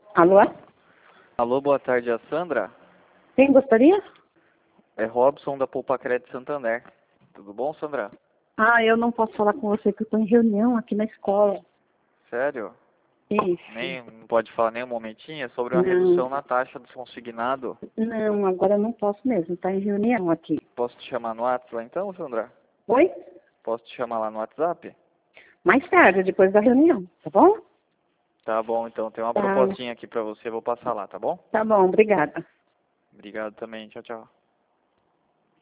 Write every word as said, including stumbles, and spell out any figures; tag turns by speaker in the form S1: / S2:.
S1: Alô?
S2: Alô, boa tarde, é a Sandra?
S1: Quem gostaria?
S2: É Robson da Poupa Crédito Santander. Tudo bom, Sandra?
S1: Ah, eu não posso falar com você que eu estou em reunião aqui na escola.
S2: Sério?
S1: Isso.
S2: Nem não pode falar nem um momentinho? É sobre uma
S1: Não,
S2: redução na taxa do consignado.
S1: não, agora eu não posso mesmo. Está em reunião aqui.
S2: Posso te chamar no WhatsApp lá então, Sandra?
S1: Oi?
S2: Posso te chamar lá no WhatsApp?
S1: Mais tarde, depois da reunião, tá bom?
S2: Tá bom, então tem uma
S1: Tá,
S2: propostinha aqui pra você, vou passar lá, tá bom?
S1: tá bom, obrigada.
S2: Obrigado também, tchau, tchau.